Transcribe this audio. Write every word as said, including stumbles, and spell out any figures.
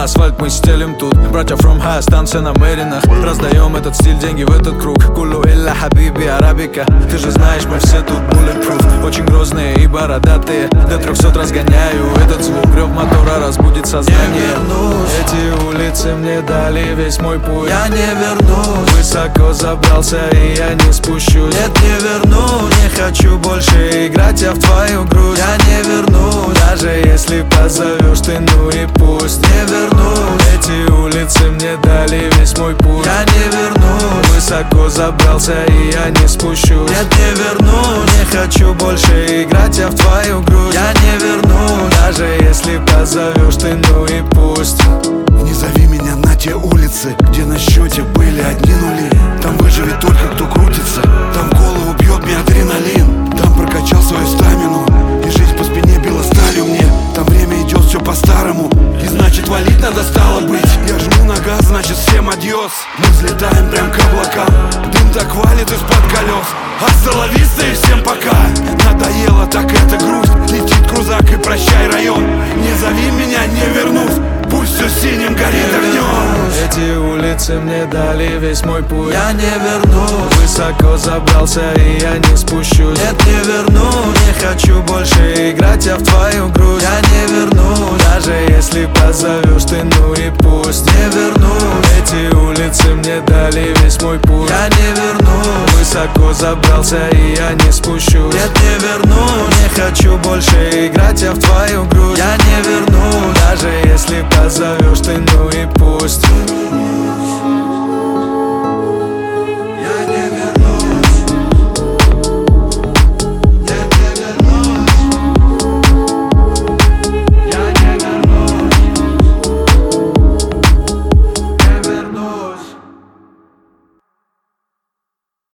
на асфальт мы стелим тут. Братья from high, станция на Мэринах. Раздаем этот стиль, деньги в этот круг. Кулу илля хабиби арабика. Ты же знаешь, мы все тут bulletproof. Очень грозные и бородатые. До трехсот разгоняю этот звук. Рев мотора разбудит сознание. Не вернусь. Эти улицы мне дали весь мой путь. Я не вернусь. Высоко забрался и я не спущусь. Нет, не вернусь. Не хочу больше играть я в твою грудь. Я не вернусь. Даже если позовешь ты, ну и пусть. Не вернусь. Эти улицы мне дали весь мой путь. Я не вернусь. Высоко забрался и я не спущусь. Нет, не вернусь. Не хочу больше играть я в твою грудь. Я не вернусь. Даже если позовешь ты, ну и пусть. Не зови меня на те улицы, где на счете были одни нули. Там выживет только кто крутится. Там в голову бьет мне адреналин. Там прокачал свою стамину и жизнь по спине била сталью мне. Там время идет все по-старому, и значит валить надо стало быть. Я жму на газ, значит всем адьос. Мы взлетаем прям к облакам. Дым так валит из-под колес. Асталависта и всем пока. Надоело так эта грусть. Летит крузак и прощай район. Не зови меня, не вернусь. Пусть все синим горит огнем. Эти улицы мне дали весь мой путь. Я не вернусь. Высоко забрался и я не спущусь. Нет, не вернусь. Не хочу больше играть я в твою грудь. Я не вернусь. Даже если позовешь ты, ну и пусть. Не вернусь. Эти улицы мне дали весь мой путь. Я не вернусь. Высоко забрался и я не спущусь. Нет, не вернусь. Не хочу больше играть я в твою грудь. Я не вернусь. Даже если позовешь